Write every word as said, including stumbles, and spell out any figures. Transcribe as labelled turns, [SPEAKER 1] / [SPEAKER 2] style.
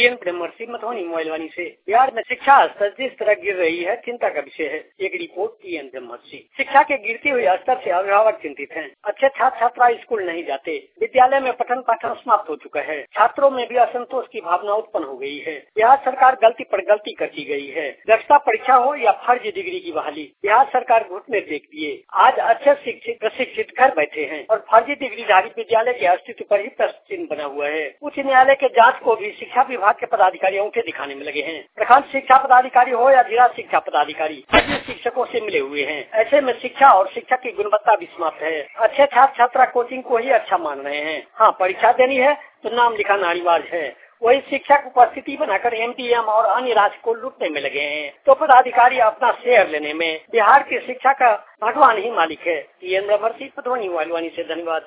[SPEAKER 1] TN ब्रह्मर्षि मधुबनी मोबाइलवानी से। बिहार में शिक्षा स्तर जिस तरह गिर रही है चिंता का विषय है। एक रिपोर्ट टीएन ब्रह्मर्षि। शिक्षा के गिरते हुए स्तर से अभिभावक चिंतित हैं। अच्छे छात्र छात्रा स्कूल नहीं जाते। विद्यालय में पठन पाठन समाप्त हो चुका है। छात्रों में भी असंतोष की भावना उत्पन्न हो गई है। बिहार सरकार गलती पर गलती करती गई है। दक्षता परीक्षा हो या फर्जी डिग्री की बहाली, बिहार सरकार घुटने टेक दिए। आज अच्छे शिक्षित प्रशिक्षित घर बैठे हैं और फर्जी डिग्रीधारी विद्यालय के अस्तित्व पर ही प्रश्न चिन्ह बना हुआ है। उच्च न्यायालय के जांच को भी शिक्षा विभाग के पदाधिकारी अंगूठे दिखाने में लगे हैं। प्रखंड शिक्षा पदाधिकारी हो या जिला शिक्षा पदाधिकारी, सभी शिक्षकों से मिले हुए हैं। ऐसे में शिक्षा और शिक्षा की गुणवत्ता भी समाप्त है। अच्छे छात्र छात्रा कोचिंग को ही अच्छा मान रहे हैं। हाँ, परीक्षा देनी है तो नाम लिखाना अनिवार्य है। वही शिक्षक उपस्थिति बनाकर एमडीएम और अन्य राशि को लूटने में लगे हैं तो पदाधिकारी अपना शेयर लेने में। बिहार की शिक्षा का भगवान ही मालिक है। टीएन ब्रह्मर्षि मधुबनी मोबाइलवानी से। धन्यवाद।